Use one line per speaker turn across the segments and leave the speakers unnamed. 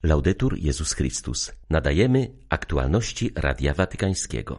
Laudetur Jezus Chrystus. Nadajemy aktualności Radia Watykańskiego.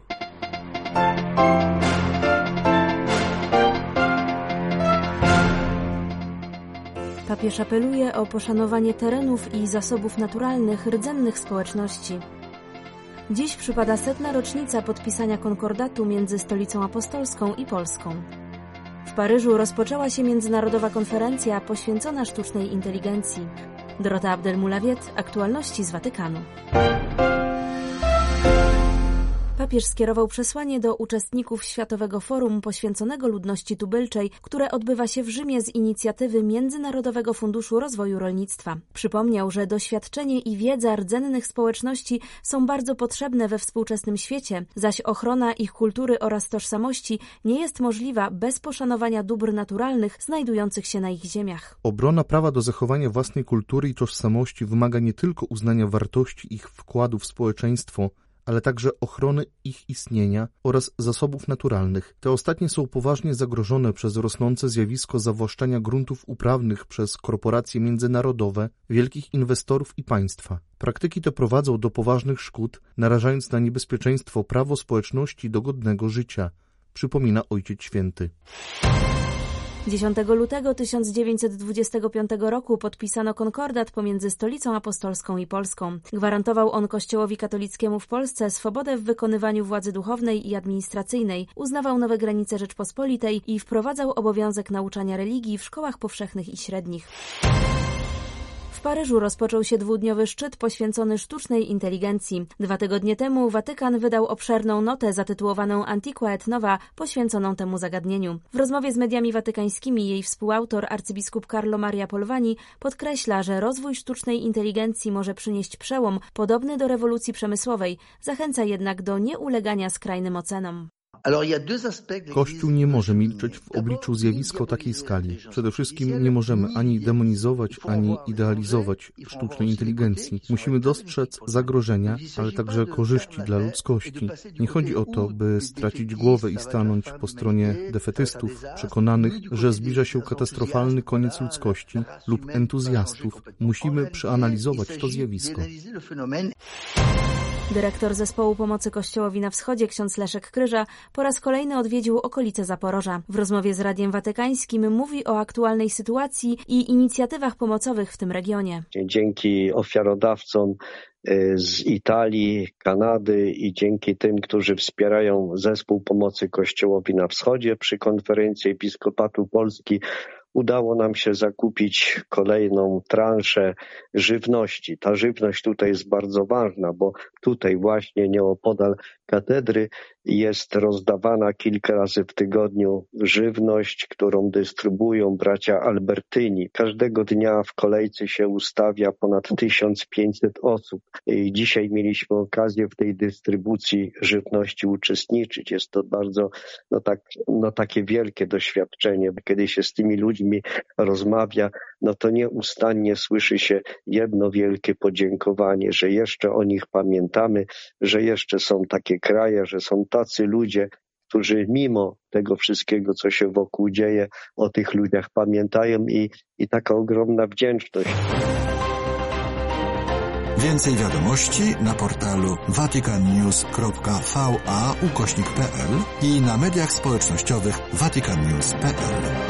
Papież apeluje o poszanowanie terenów i zasobów naturalnych rdzennych społeczności. Dziś przypada 100. rocznica podpisania konkordatu między Stolicą Apostolską i Polską. W Paryżu rozpoczęła się międzynarodowa konferencja poświęcona sztucznej inteligencji. Dorota Abdelmoulawiet, aktualności z Watykanu. Papież skierował przesłanie do uczestników Światowego Forum poświęconego ludności tubylczej, które odbywa się w Rzymie z inicjatywy Międzynarodowego Funduszu Rozwoju Rolnictwa. Przypomniał, że doświadczenie i wiedza rdzennych społeczności są bardzo potrzebne we współczesnym świecie, zaś ochrona ich kultury oraz tożsamości nie jest możliwa bez poszanowania dóbr naturalnych znajdujących się na ich ziemiach.
Obrona prawa do zachowania własnej kultury i tożsamości wymaga nie tylko uznania wartości ich wkładu w społeczeństwo, ale także ochrony ich istnienia oraz zasobów naturalnych. Te ostatnie są poważnie zagrożone przez rosnące zjawisko zawłaszczania gruntów uprawnych przez korporacje międzynarodowe, wielkich inwestorów i państwa. Praktyki te prowadzą do poważnych szkód, narażając na niebezpieczeństwo prawo społeczności do godnego życia, przypomina Ojciec Święty.
10 lutego 1925 roku podpisano konkordat pomiędzy Stolicą Apostolską i Polską. Gwarantował on Kościołowi katolickiemu w Polsce swobodę w wykonywaniu władzy duchownej i administracyjnej, uznawał nowe granice Rzeczpospolitej i wprowadzał obowiązek nauczania religii w szkołach powszechnych i średnich. W Paryżu rozpoczął się dwudniowy szczyt poświęcony sztucznej inteligencji. 2 tygodnie temu Watykan wydał obszerną notę zatytułowaną Antiqua et Nova, poświęconą temu zagadnieniu. W rozmowie z mediami watykańskimi jej współautor, arcybiskup Carlo Maria Polvani, podkreśla, że rozwój sztucznej inteligencji może przynieść przełom podobny do rewolucji przemysłowej, zachęca jednak do nieulegania skrajnym ocenom.
Kościół nie może milczeć w obliczu zjawiska o takiej skali. Przede wszystkim nie możemy ani demonizować, ani idealizować sztucznej inteligencji. Musimy dostrzec zagrożenia, ale także korzyści dla ludzkości. Nie chodzi o to, by stracić głowę i stanąć po stronie defetystów, przekonanych, że zbliża się katastrofalny koniec ludzkości, lub entuzjastów. Musimy przeanalizować to zjawisko.
Dyrektor Zespołu Pomocy Kościołowi na Wschodzie, ksiądz Leszek Kryża, po raz kolejny odwiedził okolice Zaporoża. W rozmowie z Radiem Watykańskim mówi o aktualnej sytuacji i inicjatywach pomocowych w tym regionie.
Dzięki ofiarodawcom z Italii, Kanady i dzięki tym, którzy wspierają Zespół Pomocy Kościołowi na Wschodzie przy konferencji Episkopatu Polski, udało nam się zakupić kolejną transzę żywności. Ta żywność tutaj jest bardzo ważna, bo tutaj właśnie nieopodal katedry jest rozdawana kilka razy w tygodniu żywność, którą dystrybuują bracia Albertyni. Każdego dnia w kolejce się ustawia ponad 1500 osób. I dzisiaj mieliśmy okazję w tej dystrybucji żywności uczestniczyć. Jest to bardzo takie wielkie doświadczenie. Kiedy się z tymi ludźmi rozmawia, to nieustannie słyszy się jedno wielkie podziękowanie, że jeszcze o nich pamiętamy, że jeszcze są takie kraje, że są tacy ludzie, którzy mimo tego wszystkiego, co się wokół dzieje, o tych ludziach pamiętają i taka ogromna wdzięczność.
Więcej wiadomości na portalu vaticannews.va/pl i na mediach społecznościowych vaticannews.pl.